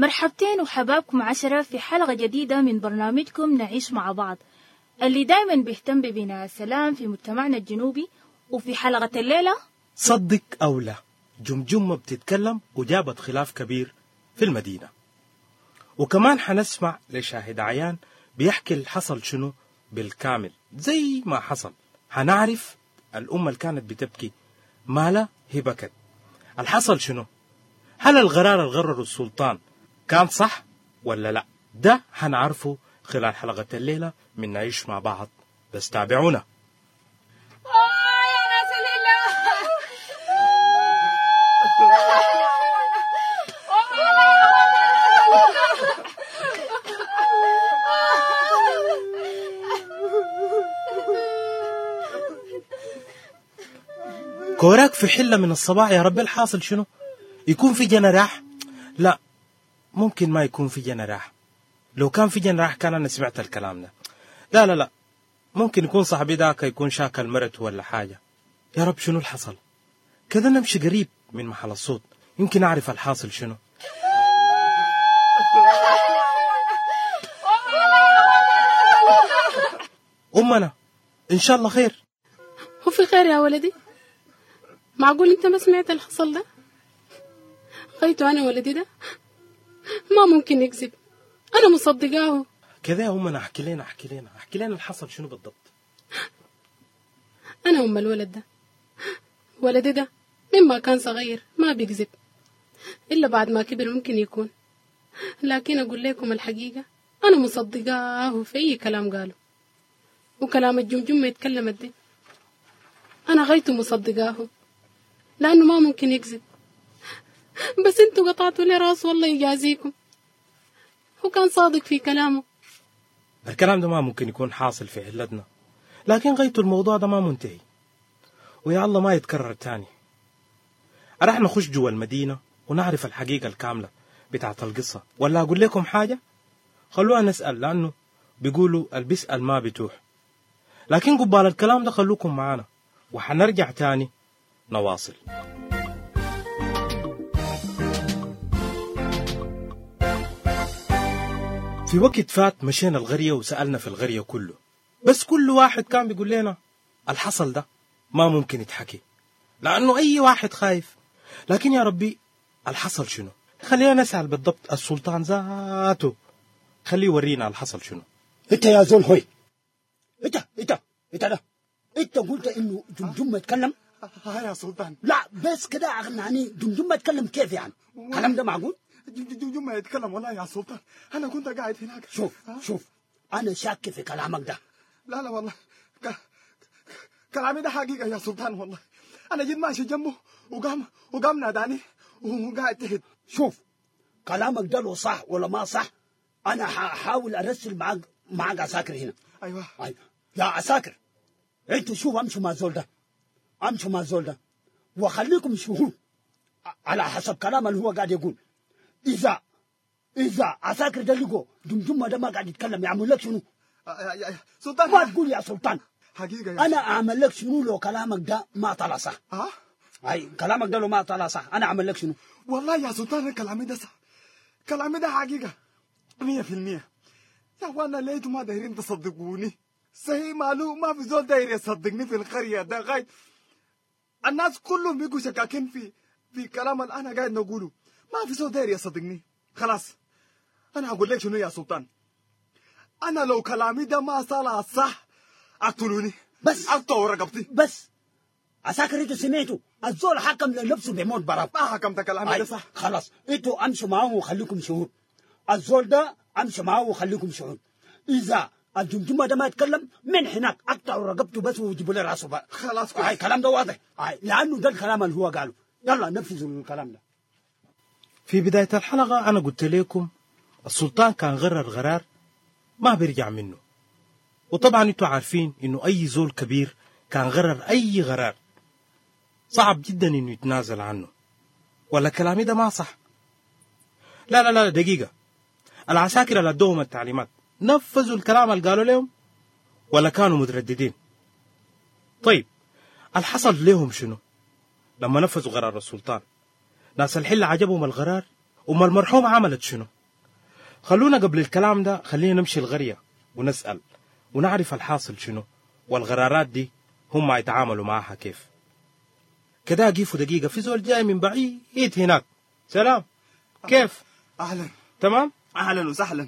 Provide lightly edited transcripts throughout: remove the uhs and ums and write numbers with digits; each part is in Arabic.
مرحبتين وحبابكم 10 في حلقة جديدة من برنامجكم نعيش مع بعض، اللي دايما بيهتم ببناء السلام في مجتمعنا الجنوبي. وفي حلقة الليلة صدق أو لا، جمجمة بتتكلم وجابت خلاف كبير في المدينة. وكمان حنسمع لشاهد عيان بيحكي اللي حصل شنو بالكامل زي ما حصل. حنعرف الأمة اللي كانت بتبكي مالا هي بكت. الحصل شنو؟ هل القرار الغرر السلطان كان صح ولا لا؟ ده حنعرفه خلال حلقة الليلة من نعيش مع بعض، بس تابعونا. يا ناس الله كوراك في حلة من الصباح يا رب. الحاصل شنو؟ يكون في جنراح؟ لا، ممكن ما يكون في جنراح. لو كان في جنراح كان أنا سمعت الكلام ده. لا لا لا، ممكن يكون صاحبي داك يكون شاكل مرته ولا حاجة. يا رب شنو الحصل؟ كذا نمشي قريب من محل الصوت يمكن أعرف الحاصل شنو. أمنا إن شاء الله خير. هو في خير يا ولدي؟ معقول انت ما سمعت الحصل ده؟ خيته انا ولدي ده ما ممكن يكذب، انا مصدقاه. كذا يا أمنا، احكي لنا الحصل شنو بالضبط. انا ام الولد ده، ولدي ده مما كان صغير ما بيكذب الا بعد ما كبر ممكن يكون، لكن اقول لكم الحقيقة انا مصدقاه في اي كلام قاله، وكلام الجمجمة يتكلمت دي انا غيته مصدقاه لانه ما ممكن يكذب. بس انتوا قطعتوا لي راس، والله يجازيكم، هو كان صادق في كلامه. الكلام ده ما ممكن يكون حاصل في حلتنا، لكن غايته الموضوع ده ما منتهي، ويا الله ما يتكرر تاني. راح نخش جوا المدينة ونعرف الحقيقة الكاملة بتاعت القصة، ولا أقول لكم حاجة؟ خلوها نسأل، لأنه بيقولوا البسأل ما بتوح. لكن قبال الكلام ده خلوكم معانا وحنرجع تاني نواصل. في وقت فات مشينا الغرية وسألنا في الغرية كله، بس كل واحد كان بيقول لنا الحصل ده ما ممكن يتحكي لأنه أي واحد خايف. لكن يا ربي الحصل شنو؟ خلينا نسأل بالضبط السلطان ذاته، خليه يورينا الحصل شنو. انت يا زول هوي، انت انت قلت انه جمجمة يتكلم؟ يا سلطان. لا بس كده يعني جمجمة يتكلم كيف يعني؟ الكلام ده معقول؟ جمجمة يتكلم والله يا سلطان، انا كنت قاعد هناك. شوف انا شاك في كلامك ده. لا والله كلامي ده حقيقة يا سلطان، والله انا جيت ماشي جنبه وقام ناداني وقاعد تحت. شوف كلامك ده لو صح ولا ما صح انا هحاول ارسل معاك عساكر هنا. ايوه يا عساكر، انتوا شوف امشوا مع الزول ده وخليكم شهود على حسب كلام اللي هو قاعد يقول. اذا عساكر ده لقوا جمجمة ده ما قاعد يتكلم يعمل لك شنو؟ يا سلطان ما تقول يا سلطان حقيقة يا انا اعمل لك شنو لو كلامك ده ما طلع صح؟ كلامك ده لو ما طلع صح انا اعمل لك شنو؟ والله يا سلطان كلامي ده صح، كلامي ده حقيقة 100%. يا وانا لقيتوا ما دايرين تصدقوني، صحيح معلوم ما في زول داير يصدقني في القرية ده. غاية الناس كلهم بيقوا شكاكين في كلام اللي انا قاعد نقوله، ما في زول داير يصدقني. خلاص انا هقول لك شنو يا سلطان، انا لو كلامي ده ما طلع صح اقتلوني، بس اقطعوا رقبتي. بس عساكر انتوا سمعتوا الزول حكم لنفسه بموت برا، ما حكمت كلامي ده صح. خلاص انتوا امشوا معاه وخليكم شهود. الزول ده امشوا معاه وخليكم شهود. اذا الجمجمة ده ما يتكلم من هناك اقطعوا رقبته بس وجيبوا لي راسه بقى. خلاص كويس. الكلام ده واضح، لانه ده الكلام اللي هو قاله. يلا نفذوا الكلام ده. في بداية الحلقة أنا قلت لكم السلطان كان غرر قرار ما بيرجع منه، وطبعا انتوا عارفين انه اي زول كبير كان غرر اي قرار صعب جدا انه يتنازل عنه. ولا كلامي ده ما صح؟ لا دقيقة، العساكر اللي ادوهم التعليمات نفذوا الكلام اللي قالوا لهم ولا كانوا مترددين؟ طيب الحصل لهم شنو لما نفذوا قرار السلطان؟ ناس الحلة عجبهم القرار، أم المرحومة عملت شنو؟ خلونا قبل الكلام ده خلينا نمشي القرية ونسأل ونعرف الحاصل شنو، والقرارات دي هم يتعاملوا معها كيف. كده أقيفوا دقيقة، في زول جاي من بعيد هناك. سلام، كيف؟ اهلا تمام؟ اهلا وسهلا.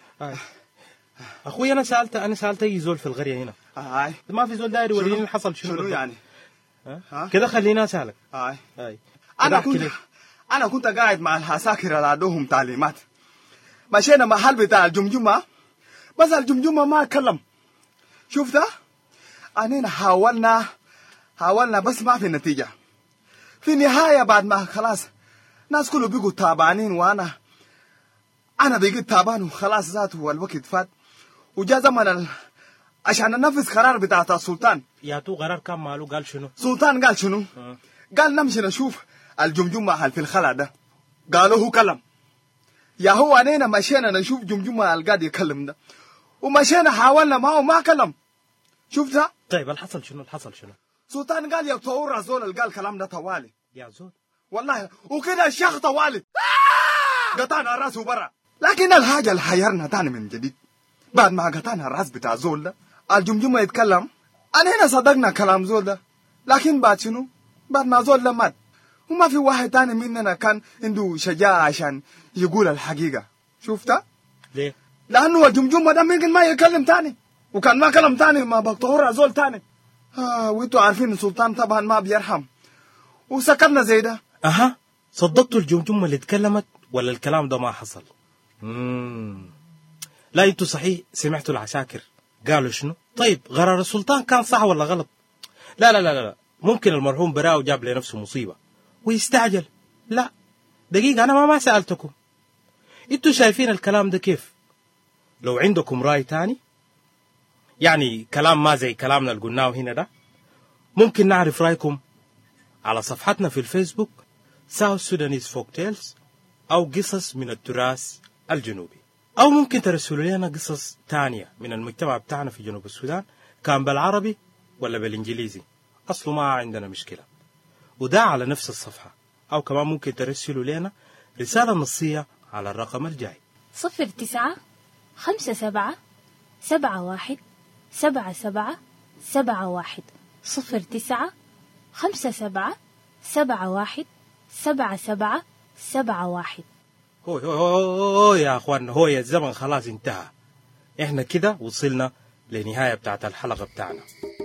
أخوي أنا سألت أي زول في القرية هنا. هاي ما في زول داير يوريني اللي حصل شنو شنو بالضبط. يعني؟ كده خلينا أسألك. هاي كده انا كنت قاعد مع العساكر اللي عندهم تعليمات، مشينا محل بتاع الجمجمة، بس الجمجمة ما اتكلم. شفتها؟ أنينا حاولنا بس ما في نتيجة. في النهاية بعد ما خلاص ناس كله بيقوا تعبانين، وأنا بقيت تعبان وخلاص ذاته والوقت فات، وجاء زمن عشان ننفذ قرار بتاع السلطان. يا تو قرار كان ماله قال شنو؟ سلطان قال شنو؟ قال نمشي نشوف الجمجمة في الخلا ده. قالوا هو كلم. يا هو أنينا مشينا نشوف جمجمة القاعد يكلم ده، ومشينا حاولنا معه ما كلم. شفتها؟ طيب الحصل شنو؟ سلطان قال يا زول اللي قال الكلام ده طوالي يا زول والله، وكده الشيخ طوالي قطعنا راسه برا. لكن الحاجة اللي حيرنا تاني من جديد، بعد ما قطعنا الراس بتاع زول ده الجمجمة يتكلم، أنا صدقنا كلام زول ده. لكن بعد شنو؟ بعد ما زول ده مات، وما في واحد تاني مننا كان عنده شجاعة عشان يقول الحقيقة. شفتها؟ ليه؟ لأنه الجمجمة ده ممكن ما يتكلم تاني، وكان ما كلام تاني ما بقطعه زول تاني. وانتوا عارفين السلطان طبعا ما بيرحم، وسكرنا زي ده. صدقتوا الجمجمة اللي اتكلمت ولا الكلام ده ما حصل؟ لا انتوا صحيح سمعتوا العساكر قالوا شنو؟ طيب قرار السلطان كان صح ولا غلط؟ لا ممكن المرحوم براو جاب لنفسه مصيبة ويستعجل. لا دقيقة، أنا ما سألتكم انتوا شايفين الكلام ده كيف؟ لو عندكم رأي تاني، يعني كلام ما زي كلامنا اللي قلناه هنا ده، ممكن نعرف رأيكم على صفحتنا في الفيسبوك South Sudanese Folktales أو قصص من التراث الجنوبي، أو ممكن ترسلوا لنا قصص تانية من المجتمع بتاعنا في جنوب السودان، كان بالعربي ولا بالإنجليزي، أصله ما عندنا مشكلة، وده على نفس الصفحة. أو كمان ممكن ترسلوا لنا رسالة نصية على الرقم الجاي 0957717771 0957717771. هو يا أخوان، هو يا الزمن خلاص انتهى. إحنا كده وصلنا لنهاية بتاعت الحلقة بتاعنا.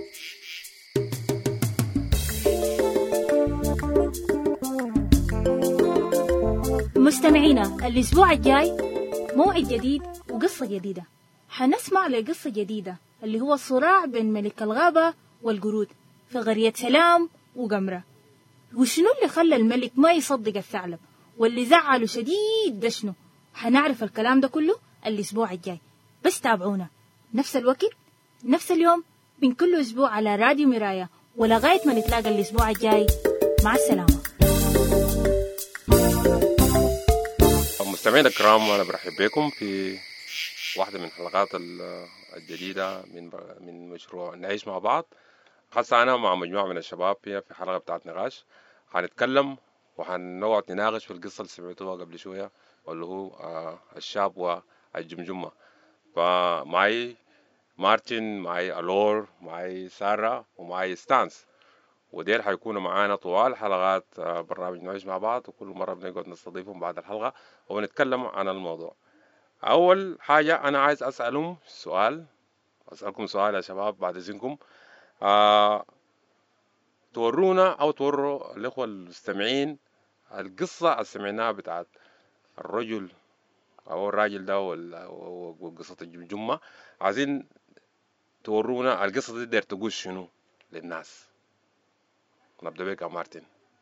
مستمعينا، الأسبوع الجاي موعد جديد وقصة جديدة. حنسمع لقصة جديدة اللي هو الصراع بين ملك الغابة والقرود في قرية سلام وقمرة. وشنو اللي خلى الملك ما يصدق الثعلب، واللي زعله شديد ده شنو؟ حنعرف الكلام ده كله الأسبوع الجاي. بس تابعونا نفس الوقت نفس اليوم من كل أسبوع على راديو مراية، ولغاية ما نتلاقى الأسبوع الجاي، مع السلامة. مستمعينا الكرام، أنا برحب بكم في واحدة من حلقات الجديدة من مشروع نعيش مع بعض. خاصة أنا مع مجموعة من الشباب في حلقة بتاعت نقاش، هنتكلم وهنقعد نناقش في القصة اللي سمعتوها قبل شوية، واللي هو الشاب والجمجمة. فمعي مارتن، معي ألور، معي سارة، ومعي ستانس، وديل حيكونوا معانا طوال حلقات برنامج نعيش مع بعض، وكل مرة بنقعد نستضيفهم بعد الحلقة ونتكلم عن الموضوع. أول حاجة أنا عايز أسألكم سؤال يا شباب بعد إذنكم. تورونا أو توروا الإخوة المستمعين القصة اللي سمعناها بتاعت الرجل أو الراجل ده وقصة الجمجمة. عايزين تورونا القصة دي دير تقول شنو للناس. نبدأ بك يا مارتن.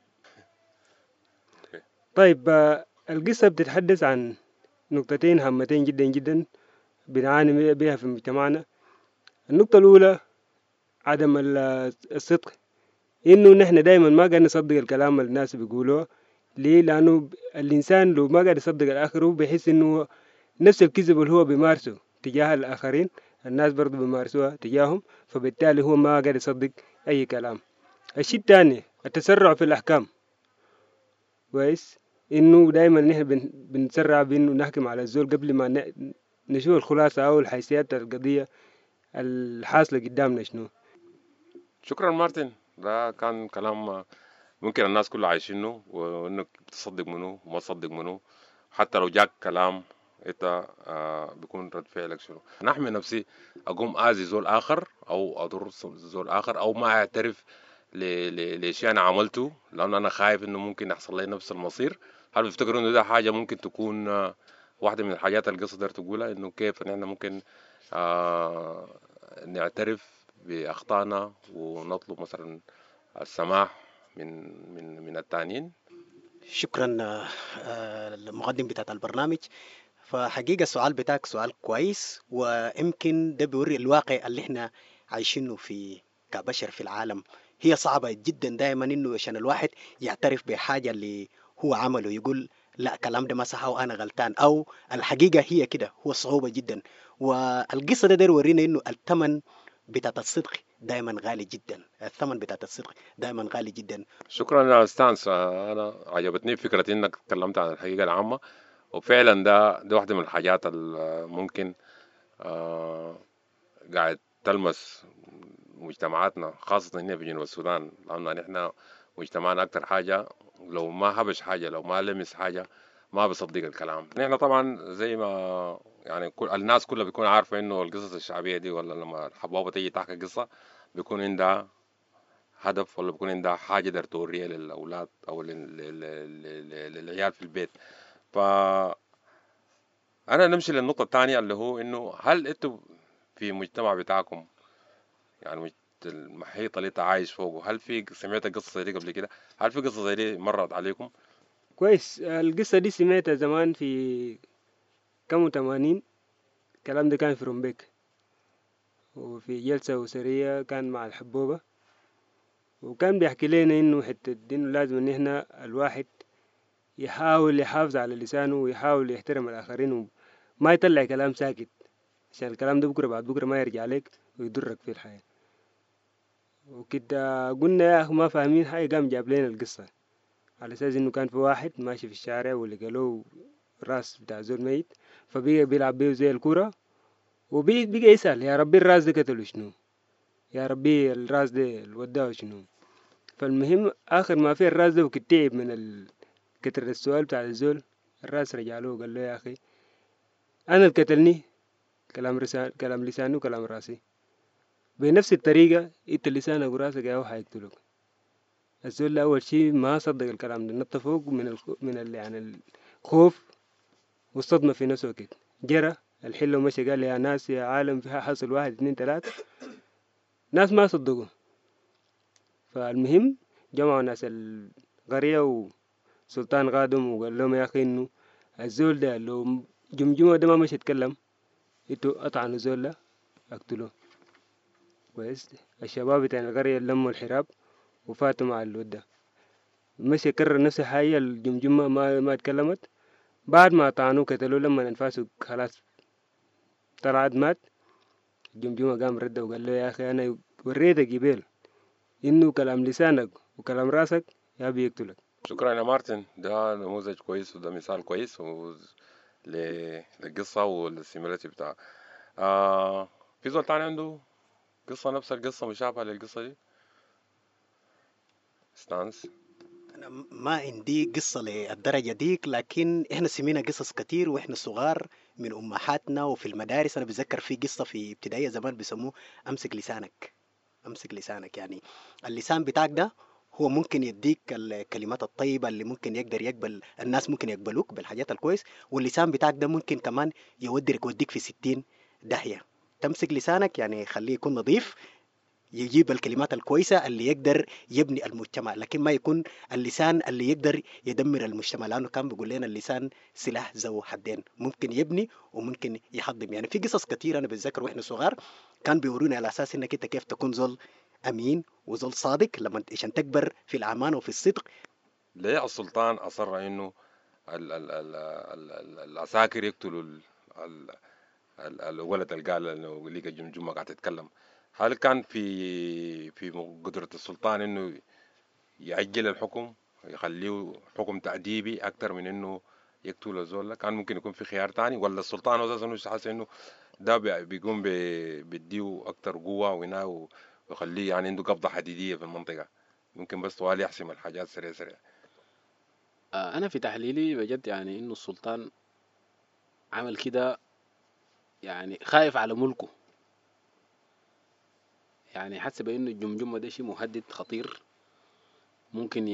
طيب، القصة بتتحدث عن نقطتين هامتين جدا جدا بنعاني بها في مجتمعنا. النقطة الأولى عدم الصدق، إنه نحن دايما ما قاعد نصدق الكلام اللي الناس بيقولوه. ليه؟ لأنه الإنسان لو ما قاعد يصدق الآخر بيحس إنه نفس الكذب اللي هو بيمارسه تجاه الآخرين الناس برضو بيمارسوها تجاههم، فبالتالي هو ما قاعد يصدق أي كلام. الشيء الثاني التسرع في الأحكام. كويس، إنه دايما نحن بنسرع بإنه نحكم على الزول قبل ما نشوف الخلاصة أو الحيثيات القضية الحاصلة قدامنا شنو. شكرا مارتن، ده كان كلام ممكن الناس كلها عايشينه، وانك بتصدق منه وما تصدق منه. حتى لو جاك كلام انت بيكون رد فعلك شنو. نحمي نفسي اقوم اذي زول اخر او اضر زول اخر او ما اعترف لشيء انا عملته لانه انا خايف انه ممكن يحصل لي نفس المصير. هل بيفتكروا انه ده حاجه ممكن تكون واحده من الحاجات اللي القصه داير تقولها، انه كيف ان احنا ممكن آه، نعترف باخطائنا ونطلب مثلا السماح من التانيين؟ شكرا المقدم بتاع البرنامج. فحقيقة السؤال بتاعك سؤال كويس، ويمكن ده بيوري الواقع اللي احنا عايشينه في كبشر في العالم. هي صعبة جدا دائما انه عشان الواحد يعترف بحاجة اللي هو عمله، يقول لا كلام ده ما صح او انا غلطان او الحقيقة هي كده، هو صعوبة جدا. والقصة ده يورينا انه الثمن بتاعت الصدق دائما غالي جدا، الثمن بتاعت الصدق دائما غالي جدا. شكرا يا استاذ. انا عجبتني فكره انك تكلمت عن الحقيقه العامه، وفعلا ده واحده من الحاجات اللي ممكن قاعد تلمس مجتمعاتنا خاصه هنا في جنوب السودان، لان نحن مجتمعنا اكتر حاجه لو ما هبش حاجه، لو ما لمس حاجه ما بصدق الكلام. نحن طبعا زي ما يعني كل الناس كلها بيكون عارفه انه القصص الشعبيه دي، ولا لما الحبابه تيجي تحكي قصه بيكون عندها هدف، ولا بيكون عندها حاجة در توريها للأولاد أو للعيال في البيت. فأنا نمشي للنقطة الثانية اللي هو إنه هل أنتوا في مجتمع بتاعكم، يعني المحيط اللي أنت عايش فوقه، هل في سمعت قصة زي دي قبل كده؟ هل في قصة زي دي مرت عليكم؟ كويس. القصة دي سمعتها زمان في كم 80. الكلام ده كان في رومبيك، وفي جلسة أسرية كان مع الحبوبة، وكان بيحكي لنا إنه حتة إنه لازم إن إحنا الواحد يحاول يحافظ على لسانه ويحاول يحترم الآخرين وما يطلع كلام ساكت، عشان الكلام ده بكرة بعد بكرة ما يرجع لك ويضرك في الحياة. وكده قلنا يا أخي ما فاهمين حاجة، قام جاب لنا القصة على أساس إنه كان في واحد ماشي في الشارع ولقى له راس بتاع زول ميت، فبقى بيلعب بيه زي الكورة، وبقى يسأل يا ربي الراس ده قتله شنو، يا ربي الراس ده وداه شنو. فالمهم آخر ما في الراس ده وكتعب من كتر السؤال بتاع الزول، الراس رجع له وقال له يا أخي أنا اللي قتلني كلام لساني وكلام راسي، بنفس الطريقة إنت لسانك وراسك يا هو حيقتلوك. الزول ده أول شيء ما صدق الكلام ده، نط فوق يعني الخوف والصدمة في نفسه كده، جرى الحلة ومشي قال يا ناس يا عالم فيها حصل 1 2 3. ناس ما صدقوا. فالمهم جمعوا ناس القرية وسلطان غادم وقال لهم يا أخي إنه الزول ده لو جمجمة ده ما مشي يتكلم إنتوا أطعنوا الزول ده اقتلوه. كويس. الشباب بتاع القرية لموا الحراب وفاتوا مع الود ده، مشي كرر نفس الحاجة، الجمجمة ما اتكلمت. بعد ما طعنوه قتلوه، لما انفاسه خلاص طلعت مات، الجمجمة قام رد وقال له يا أخي أنا وريتك قبل إنه كلام لسانك وكلام راسك يا بيقتلك. شكرا يا مارتن، ده نموذج كويس وده مثال كويس للقصة والسيميلاتي بتاعها. في زول تاني عنده قصة نفس القصة مشابهة للقصة دي؟ ستانس. أنا ما عندي قصة للدرجة ديك، لكن إحنا سمينا قصص كتير وإحنا صغار من أمهاتنا وفي المدارس. أنا بتذكر في قصة في ابتدائية زمان بيسموه أمسك لسانك. أمسك لسانك يعني اللسان بتاعك ده هو ممكن يديك الكلمات الطيبة اللي ممكن يقدر يقبل الناس، ممكن يقبلوك بالحاجات الكويس، واللسان بتاعك ده ممكن كمان يوديك في 60 داهية. تمسك لسانك يعني خليه يكون نظيف، يجيب الكلمات الكويسة اللي يقدر يبني المجتمع، لكن ما يكون اللسان اللي يقدر يدمر المجتمع، لأنه كان بيقول لنا اللسان سلاح ذو حدين، ممكن يبني وممكن يحطم. يعني في قصص كتير أنا بتذكر وإحنا صغار كان بيورونا على أساس إنك أنت كيف تكون زول أمين وزول صادق لما عشان تكبر في الأمانة وفي الصدق. ليه السلطان أصر إنه العساكر يقتلوا الولد اللي قال إنه لقى جمجمة قاعد تتكلم؟ هل كان في قدرة السلطان إنه يعجل الحكم، يخليه حكم تأديبي أكتر من إنه يقتل الزول ده. كان ممكن يكون في خيار تاني، ولا السلطان أساسا مش حاسس إنه ده بيقوم بيديه أكتر قوة وإنه ويخليه يعني عنده قبضة حديدية في المنطقة، ممكن بس طوال يحسم الحاجات سريع سريع. أنا في تحليلي بجد يعني إنه السلطان عمل كده يعني خايف على ملكه، يعني حس بإنه الجمجمة ده شيء مهدد خطير ممكن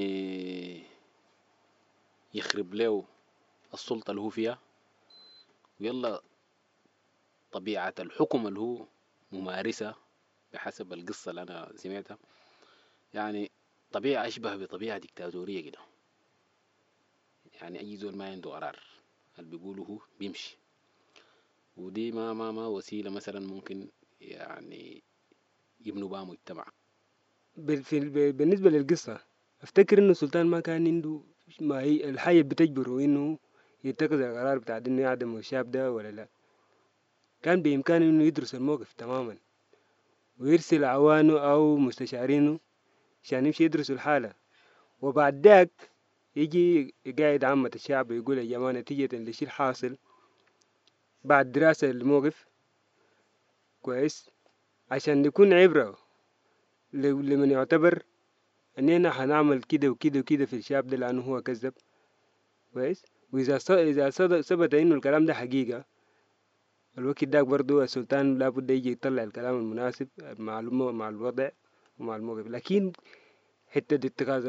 يخرب له السلطة اللي هو فيها، ويلا طبيعة الحكم اللي هو ممارسة بحسب القصة اللي أنا سمعتها يعني طبيعة أشبه بطبيعة ديكتاتورية كده. يعني أي زول ما عنده قرار اللي بيقوله هو بيمشي، ودي ما وسيلة مثلا ممكن يعني يبنوا بها مجتمع. بالنسبة للقصة افتكر انه السلطان ما كان عنده ما هي الحاجة بتجبره انه يتخذ القرار بتاع انه يعدم الشاب ده ولا لا. كان بإمكانه انه يدرس الموقف تماما ويرسل عوانه او مستشارينه عشان يمشي يدرسوا الحالة، وبعد ذاك يجي قاعد عامة الشعب ويقول يا جماعة نتيجة للشيء الحاصل بعد دراسة الموقف كويس عشان يكون عبرة لمن يعتبر اننا هنعمل كده وكده وكده في الشاب ده لانه هو كذب كويس. واذا ثبت انه الكلام ده حقيقة، الوقت ده برضو السلطان لابد يجي يطلع الكلام المناسب المعلومة مع الوضع ومع الموقف. لكن حتة اتخاذ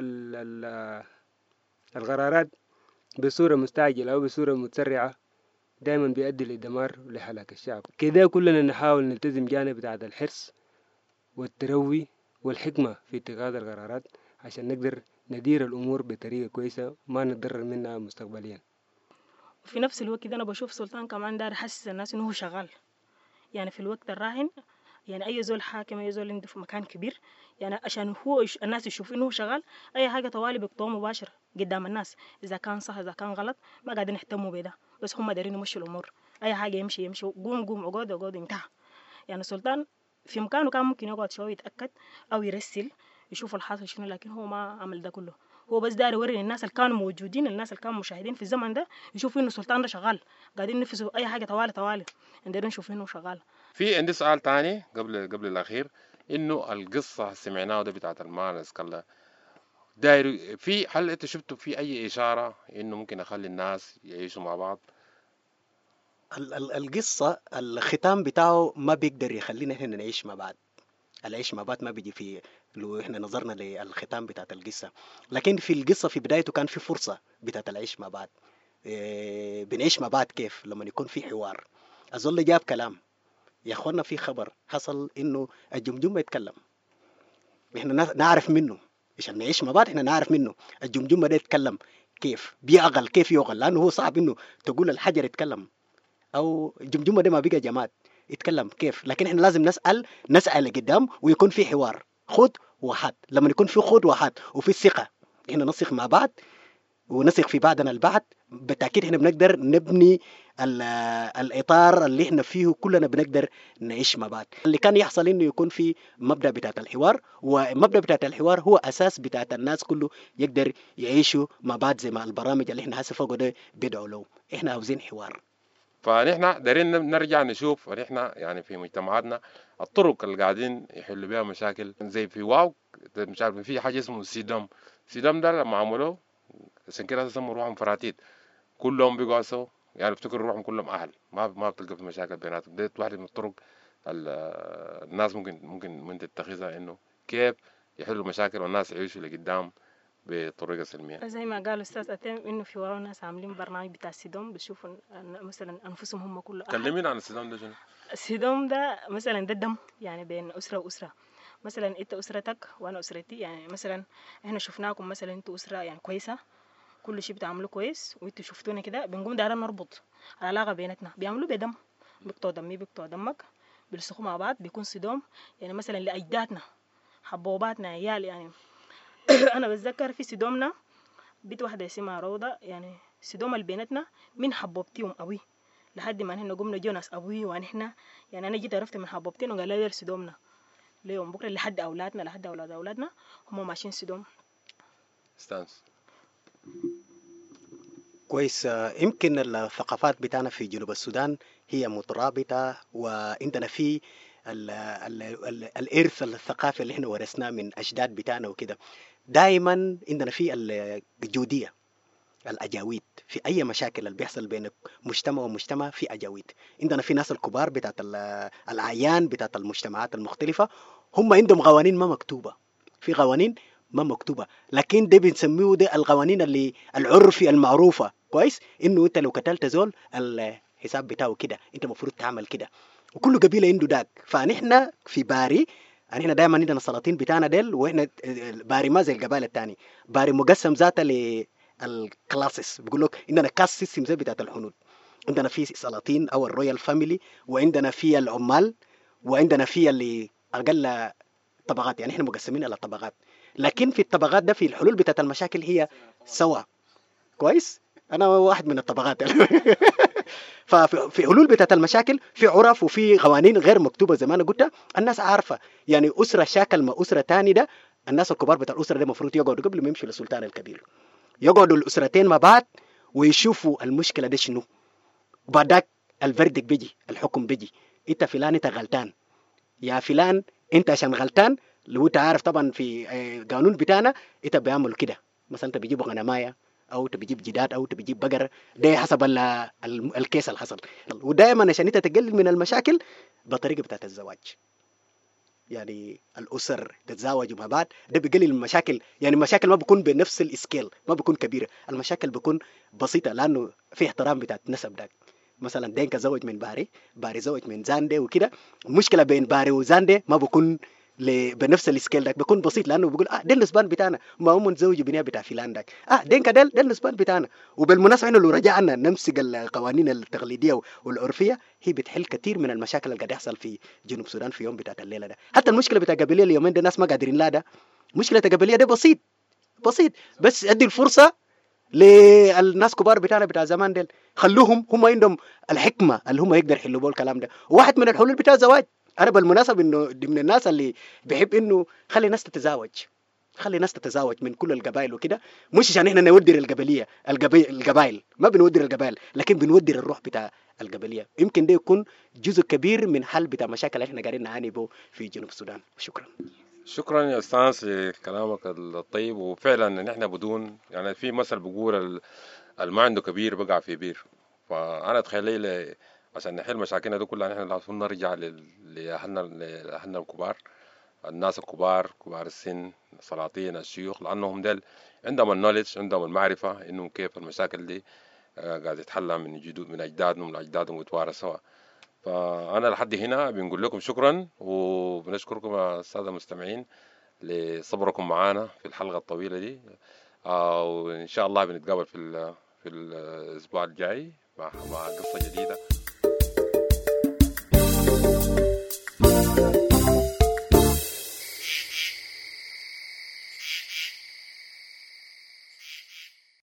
القرارات بصورة مستعجلة أو بصورة متسرعة دائما بيؤدي للدمار ولهلاك الشعب. كده كلنا نحاول نلتزم جانب بتاع الحرص والتروي والحكمة في اتخاذ القرارات عشان نقدر ندير الأمور بطريقة كويسة ما نتضرر منها مستقبليا. وفي نفس الوقت أنا بشوف سلطان كمان دار يحسس الناس إنه هو شغال، يعني في الوقت الراهن يعني أي زول حاكم أي زول عنده في مكان كبير يعني عشان هو الناس يشوفوا إنه هو شغال أي حاجة طوالي بيقطعوه مباشر قدام الناس، إذا كان صح إذا كان غلط ما قاعدين يهتموا بده، بس هم دايرين يمشوا الأمور، أي حاجة يمشي يمشي قوم اقعد انتهى. يعني السلطان في مكانه كان ممكن يقعد شوية يتأكد أو يرسل يشوف الحاصل شنو، لكن هو ما عمل ده كله. هو بس داير يوري الناس اللي كانوا موجودين الناس اللي كانوا مشاهدين في الزمن ده يشوفوا إنه السلطان ده شغال، قاعدين ينفذوا أي حاجة طوالي عندنا نشوف إنه شغال. في عندي سؤال تاني قبل الأخير، إنه القصة سمعناها ده بتاعت المانس كلا داير في، هل أنت شفتوا في أي إشارة إنه ممكن أخلي الناس يعيشوا مع بعض؟ القصة الختام بتاعه ما بيقدر يخلينا احنا نعيش مع بعض. العيش مع بعض ما بيجي في لو احنا نظرنا للختام بتاعت القصة، لكن في القصة في بدايته كان في فرصة بتاعت العيش مع بعض. بنعيش مع بعض كيف؟ لما يكون في حوار. أظل جاب كلام يا اخوانا، في خبر حصل انه الجمجمة يتكلم، احنا نعرف منه عشان نعيش مع بعض، احنا نعرف منه الجمجمة ده يتكلم كيف بيعقل كيف يعقل، لانه هو صعب انه تقول الحجر يتكلم او الجمجمة ده ما بقى جماد يتكلم كيف. لكن احنا لازم نسأل لقدام ويكون في حوار خد وحد. لما يكون في خد وحد وفي ثقة احنا نثق مع بعض ونثق في بعضنا البعض، بالتأكيد احنا بنقدر نبني الإطار اللي احنا فيه كلنا بنقدر نعيش مع بعض. اللي كان يحصل انه يكون في مبدأ بتاعت الحوار، ومبدأ بتاعت الحوار هو أساس بتاعت الناس كله يقدر يعيشوا مع بعض زي ما البرامج اللي احنا هسه فوق ده بيدعوا له. احنا عاوزين حوار. فنحن دايرين نرجع نشوف نحن يعني في مجتمعاتنا الطرق اللي قاعدين يحلوا بها مشاكل زي في واو. مش عارف في حاجة اسمه سيدام ده لما عملوه عشان كده سموا روحهم فراتيت، كلهم بيقعوا سوا يعني افتكروا روحهم كلهم أهل، ما بتلقى في مشاكل بيناتهم. دي واحدة من الطرق الناس ممكن تتخذها إنه كيف يحلوا مشاكل والناس يعيشوا لقدام بطريقة سلمية. زي ما قال أستاذ أتيم إنه في واو ناس عاملين برنامج بتاع السيدوم بيشوفوا مثلا أنفسهم هم كله أهل. كلمينا عن السيدام ده شنو؟ السيدوم ده مثلا ده الدم يعني بين أسرة وأسرة، مثلا أنت أسرتك وأنا أسرتي، يعني مثلا إحنا شفناكم مثلا أنتوا أسرة يعني كويسة كل شيء بتعملوا كويس وأنتوا شفتونا كده بنقوم دايرين نربط العلاقة بيناتنا، بيعملوا بدم بيقطعوا دمي بيقطعوا دمك بيلصقوا مع بعض بيكون سيدوم. يعني مثلا لأجدادنا حبوباتنا عيال يعني أنا بتذكر في سيدومنا بيت واحدة اسمها روضة، يعني سيدوم البيناتنا من حبوبتيهم أبوي لحد ما نحن قمنا جوناس أبوي ونحن يعني أنا جيت عرفت من حبوبتين وقال لي سيدومنا ليوم بكرة لحد أولادنا لحد أولاد أولادنا هم ماشيين سيدوم. استاذ. كويس. يمكن الثقافات بتاعنا في جنوب السودان هي مترابطة، وعندنا في الإرث الثقافي اللي احنا ورثناه من أجداد بتاعنا وكده. دائما عندنا في الجودية، الأجاويد في أي مشاكل اللي بيحصل بين مجتمع ومجتمع في أجاويد. عندنا في ناس الكبار بتاعت الأعيان بتاعت المجتمعات المختلفة، هم عندهم قوانين ما مكتوبة، في قوانين ما مكتوبة، لكن ده بنسميه ده القوانين اللي العرفي المعروفة كويس، إنه أنت لو قتلت زول الحساب بتاعه كده، أنت المفروض تعمل كده، وكل قبيلة عنده داك. فنحن في باري نحن دائما عندنا السلاطين بتاعنا ديل، واحنا باري ما زي القبائل الثاني، باري مقسم ذاته للكلاسز، بيقول لك عندنا كاست سيستم زي بتاعت الحنود. عندنا في سلاطين او الرويال فاميلي، وعندنا في العمال، وعندنا في اللي اقل طبقات، يعني احنا مقسمين على طبقات، لكن في الطبقات ده في الحلول بتاعت المشاكل هي سوا كويس. انا واحد من الطبقات ففي حلول بتاعت المشاكل في عرف وفي قوانين غير مكتوبه زي ما انا قلت، الناس عارفه. يعني اسره شاكل مع اسره ثاني ده، الناس الكبار بتاع الاسره ده المفروض يقعدوا قبل ما يمشوا للسلطان الكبير، يقعدوا الاسرتين مع بعض ويشوفوا المشكله ده شنو، وبعدك الفردك بيجي، الحكم بيجي، انت فلان انت غلطان يا فلان، انت عشان غلطان. لو انت عارف طبعا في قانون بتاعنا انت بيعملوا كده، مثلا انت بيجيبوا غنمايه او تبيجيب جداد او تبيجيب بقر، ده حسب الكيس اللي حصل. ودائما عشان انت تقلل من المشاكل بطريقه بتاعت الزواج، يعني الاسر تتزاوجوا مع بعض، ده بيقلل المشاكل. يعني المشاكل ما بيكون بنفس الاسكيل، ما بيكون كبيره، المشاكل بيكون بسيطه، لانه في احترام بتاعت نسب داك. مثلا دينكا زوج من باري، باري زوج من زاندي وكده، المشكله بين باري وزاندي ما بيكون بنفس السكيل داك، بيكون بسيط، لانه بيقول ده النسبان بتاعنا، ما هم نزوجوا بنيه بتاع فلان داك، دينكا ده النسبان بتاعنا. وبالمناسبه احنا لو رجعنا نمسك القوانين التقليديه والعرفيه، هي بتحل كثير من المشاكل اللي قاعد يحصل في جنوب السودان في يوم بتاعت الليله ده. حتى المشكله بتاع قبليه اليومين ده الناس ما قادرين لا، ده مشكله قبليه ده بسيط بسيط، بس ادي الفرصه للناس كبار بتاعنا بتاع زمان ديل، خلوهم هم عندهم الحكمه اللي هم يقدر يحلوا بها الكلام ده. وواحد من الحلول بتاع الزواج، انا بالمناسبه انه من الناس اللي بيحب انه خلي الناس تتزاوج، خلي الناس تتزاوج من كل القبائل وكده، مش عشان احنا نودر القبليه القبائل ما بنودر القبائل، لكن بنودر الروح بتاع القبليه. يمكن ده يكون جزء كبير من حل بتاع مشاكل احنا قاعدين نعاني به في جنوب السودان. شكرا. شكرا يا استاذ في كلامك الطيب. وفعلا نحن بدون يعني في مثل بيقول ما عنده كبير بقع في بير. فانا اتخيل لي عشان نحل مشاكلنا دي كلها نحن لازم نرجع لاهلنا الكبار، الناس الكبار كبار السن، السلاطين، الشيوخ، لانهم ديل عندهم النولج، عندهم المعرفه انه كيف المشاكل دي قاعد يتحلى من اجدادهم لاجدادهم ويتوارث سوا. فانا لحد هنا بنقول لكم شكرا، وبنشكركم يا الساده المستمعين لصبركم معنا في الحلقه الطويله دي. وان شاء الله بنتقابل في الاسبوع الجاي مع قصه جديده.